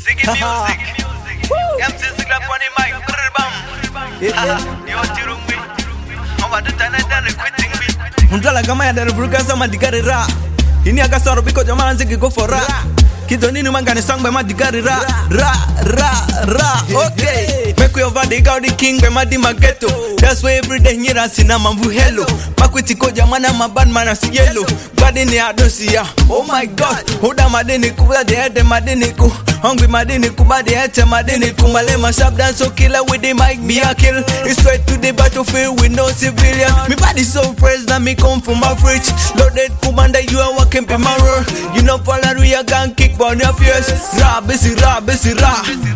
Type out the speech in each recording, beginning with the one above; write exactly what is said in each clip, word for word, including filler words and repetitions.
Ziggy music. M C Zigla on the mic. Bam. Yo Jirumbi. Mama the tana tana quitting me. Undala kama ya dara buruka sama digari ra. Ini aga soro biko jamana zigi go for ra. Kido nini mangane song by ma digari ra. Ra ra ra. Okay. Make we over the God the king by ma di mageto. That's why every day nyira sina mambu hello. Makwiti ko jamana ma bad man as yellow. Badi ni adosia. Oh my God. Hoda madeni kuwa de head madeni ku. Hungry madini kubadi hete madini kumalema sharp dance so killer with the mic me a kill. It's straight to the battlefield with no civilian. Me body so fresh that me come from my fridge. Loaded commander you are walking in my road. You know follow we a gang kick on your face. Ra busy ra busy ra.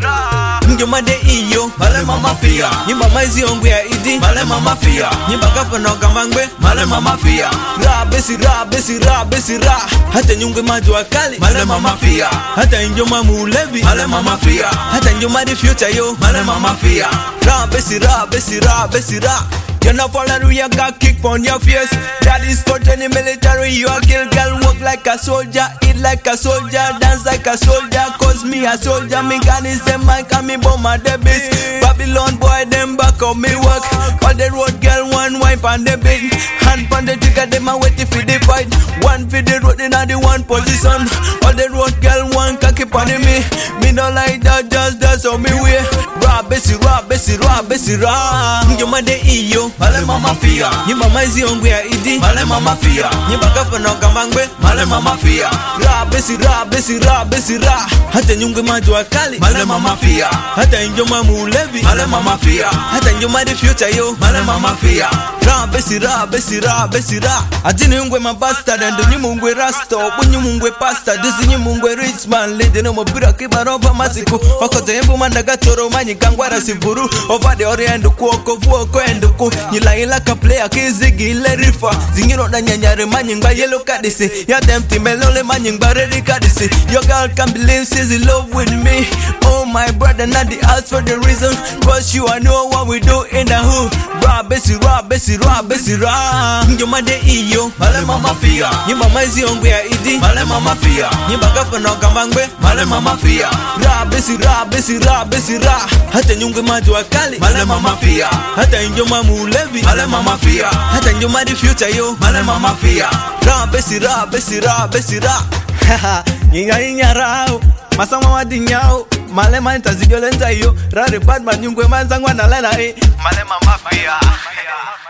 Njoma de iyo malema mafia. Nyimba maizi ongwe ya idi malema mafia. Nyimba kafa no kamangwe malema mafia. Ra busy ra busy ra busy ra. Hata nyungwe majwa kali malema mafia. Hata njoma mule Malema mafia. Hata njoma the future yo Malema mafia. Ra besi ra besi ra besi ra. You know follow you got kick on your face. That is for any military. You a kill girl, walk like a soldier, eat like a soldier, dance like a soldier. Cause me a soldier, me gun is the mic and me bomb my debits. Babylon boy them back on me work. All the road girl one wipe on the beat. Hand on the trigger them a waiting for the fight. One for the road in the one position. All the road girl one cocky on me. Me no like that, just that's on me way. Ra besi ra besi ra besi ra. Njoma de iyo Malema mafia. Nyimba maizi ongwe ya idi Malema mafia. Nyimba kafa no kamangwe Malema mafia. Ra besi ra besi ra besi ra. Hata nyungwe majwa kali Malema mafia. Hata njoma mulevi Malema mafia. Hata njoma the future yo Malema mafia. Ra besi ra besi ra besi ra. Atini ungwe ma bastard and nyumu ungwe rasta. Bunyu mungwe pasta. Disi nyumu ungwe rich man. Lady no mobira kibaroba masiku. Wakote embu mandaga toro manyi kangwara sivuru. Over the oriendo kuoko vuoko enduku. Nila ila ka player kizigi ile rifa. Zingiro da nyanyare manyingba yellow kadisi. Ya tempti melole manyingba ready kadisi. Your girl can't believe she's in love with me. Oh my brother not the ask for the reason. Cause you I know what we do in the hood. Ra besi ra besi ra besi ra. Njoma de iyo Malema mafia. Nyimba maizi ongwe ya idi Malema mafia. Nyimba kafa no kamangwe Malema mafia. Ra besi ra besi ra besi ra. Hata nyungwe majwa kali Malema mafia. Hata njoma mulevi Malema mafia. Hata njoma the future yo Malema mafia. Ra besi ra besi ra besi ra. Haha Nyinga inya rao Masama wadi nyao Malema intazigyo lenta yo Rari bad man nyungwe manzangwa na lena eh Malema mafia.